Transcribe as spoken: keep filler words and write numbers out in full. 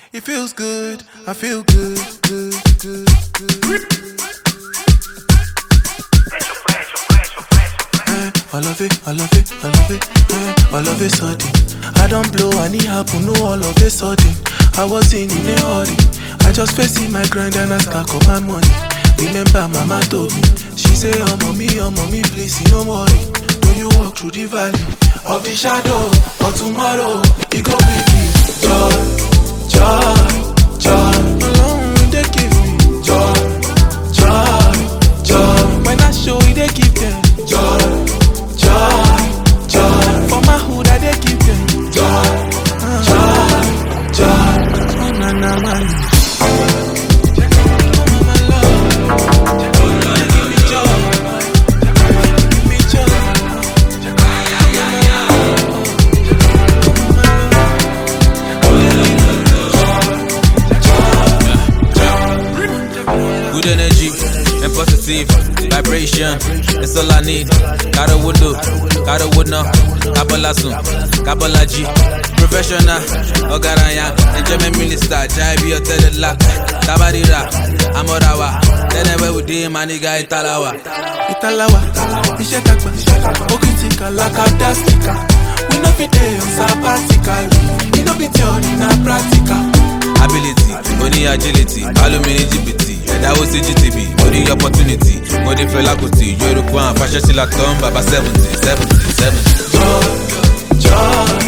It feels good, I feel good, good, good, good. Eh, I love it, I love it, I love it, eh, I love it sudden. I don't blow, I need happen, no all of a sudden. I was in in a hurry, I just facing my grind and I stack up my money. Remember mama told me, she say, oh mommy, oh mommy, please, no worry. When you walk through the valley of the shadow of tomorrow, you go with me. Joy, joy, joy. Alone they give me joy, joy, joy. When I show you, they give them joy, joy, joy. For my hood, I they give them joy, joy, joy. Oh na na man. Good energy and positive vibration, it's all I need. Gotta wood do, gotta wood no. Kabbalah soon, Kabbalah G. Professional, Ogaranya, enjoyment minister, Jaibi or Tedela. Tabarira, Amorawa. Then I went with him, my nigga Italawa. Italawa, Ishetakba, Okitika, Lakadastika. We know fit on sabbatical. We know fit on a practical. Ability, money agility, alumini G B T. That was C G T V, money opportunity, money felakuti, Europe one, fashion till I come, Baba seventy, seventy, seventy. Joy, joy.